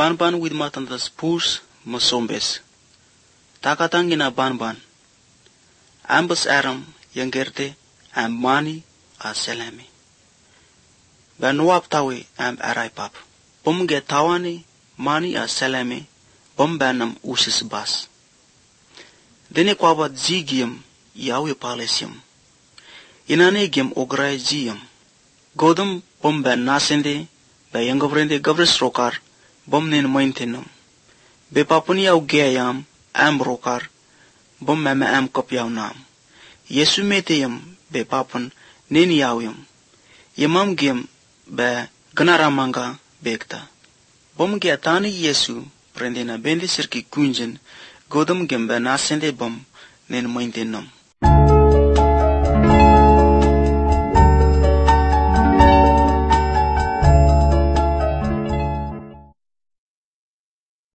ban with matandas purs masombes. Takatangina ban. Ambas aram yang gerte am mani a selami. Banwap tawe am arai pap. Bom ge tawani mani a selami bom banam usis bas. Dene kwabat zigium yawe palesium. Inane gem ograi zium. Godam bom ban nasende ba yangovrende gavres rokar bom nen maintenum. Be papuni au geayam am rokar bom meme am kopyaw nam. Yesu meteyam be papun nen yawim. Yamam gem be ganaramanga bekta. Bom ge atani Yesu prendena bendi sirki kunjen godam gem be nasende bom nen maintenum.